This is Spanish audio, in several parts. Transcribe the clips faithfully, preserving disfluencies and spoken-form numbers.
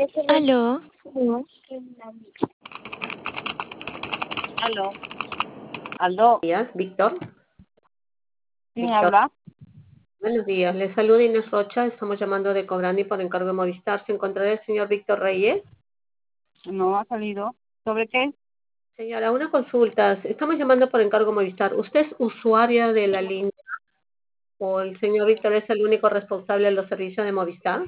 Aló, Aló. Aló. Días, Víctor. ¿Quién Víctor, habla? buenos días. Le saluda Inés Rocha. Estamos llamando de Cobrani por encargo de Movistar. ¿Se encontrará el señor Víctor Reyes? No ha salido. ¿Sobre qué? Señora, una consulta. Estamos llamando por encargo de Movistar. ¿Usted es usuaria de la línea o el señor Víctor es el único responsable de los servicios de Movistar?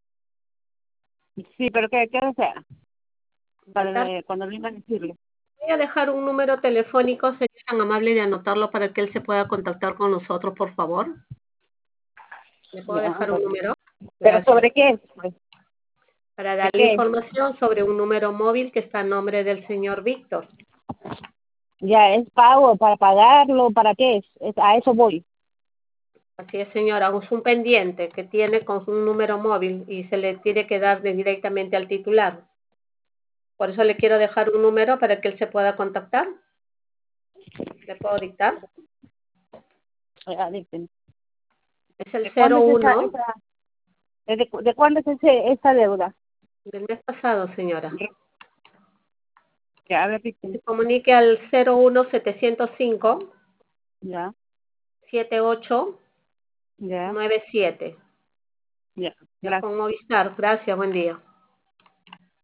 Sí, pero ¿qué, qué desea? Tratar- Para eh, cuando venga a decirle. Voy a dejar un número telefónico. ¿Sería tan amable de anotarlo para que él se pueda contactar con nosotros, por favor? ¿Le puedo Ya, dejar un bueno. número? ¿Pero Gracias. sobre qué? Pues, Para ¿de darle qué? información sobre un número móvil que está a nombre del señor Víctor. Ya, es pago, para pagarlo, ¿para qué es? Es- a eso voy. Así es, señora, es un pendiente que tiene con un número móvil y se le tiene que dar de- directamente al titular. Por eso le quiero dejar un número para que él se pueda contactar. ¿Le puedo dictar? Ya, dicen. Es el ¿De cuándo cero es esa, uno esa de, cu- de cuándo es ese, esta deuda? del mes pasado, señora. Ya, a ver, dicen. Se comunique al cero uno setecientos cinco Ya, setenta y ocho ya, noventa y siete. ya. Ya Gracias. con Movistar. Gracias, buen día.